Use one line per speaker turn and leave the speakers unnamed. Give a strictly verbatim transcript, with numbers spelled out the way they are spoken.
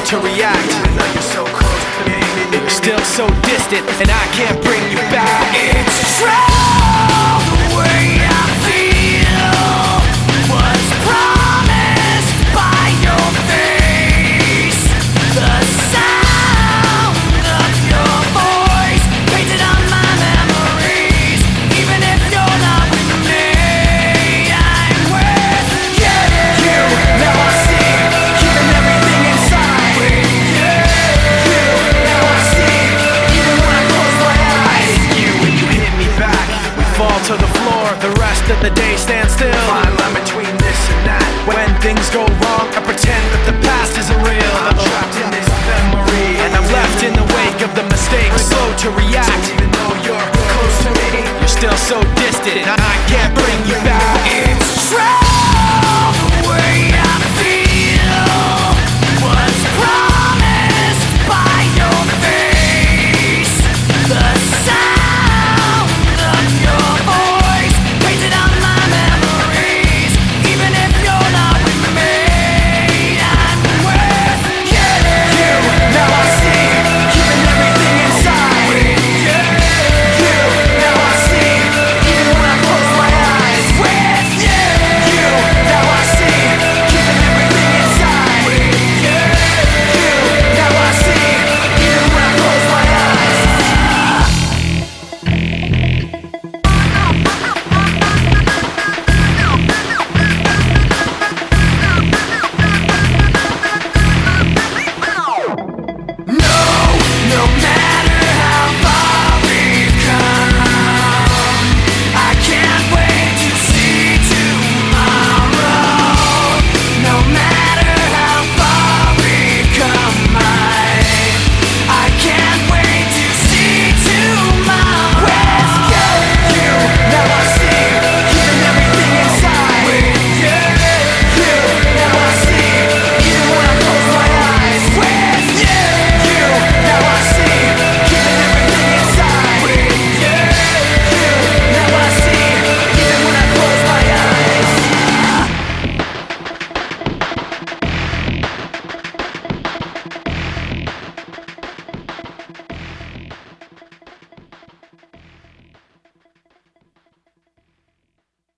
to react.
Even though you're so close to me,
You're still so distant, and I can't bring you back.
it's true. The way I feel was promised by your face. The sound of your voice painted on my memories. Even if you're not with me, I'm with you. You, now I see, keeping everything inside. With you, you, now I see, even when I close my eyes.
You, when you hit me back, we fall to the floor. The rest of the day stands still.
Fine line between this and that.
When things go wrong, I pretend that the past isn't real.
I'm trapped in this memory,
And I'm left in the wake of the mistakes, slow to react.
even though you're close to me,
You're still so distant, I can't bring